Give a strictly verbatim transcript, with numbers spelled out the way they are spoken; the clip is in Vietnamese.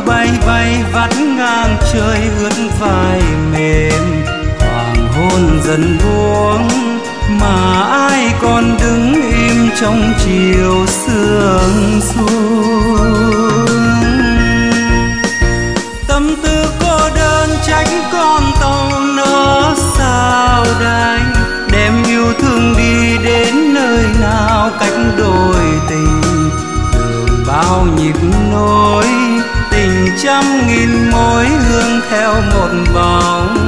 bay bay vắt ngang trời ướt vai mềm. Hoàng hôn dần buông mà ai còn đứng im trong chiều sương xuống. Tâm tư cô đơn trách con tàu nỡ sao đành, đem yêu thương đi đến nơi nào cách đôi tình. Đường bao nhịp nối tình trăm nghìn mối hương theo một bóng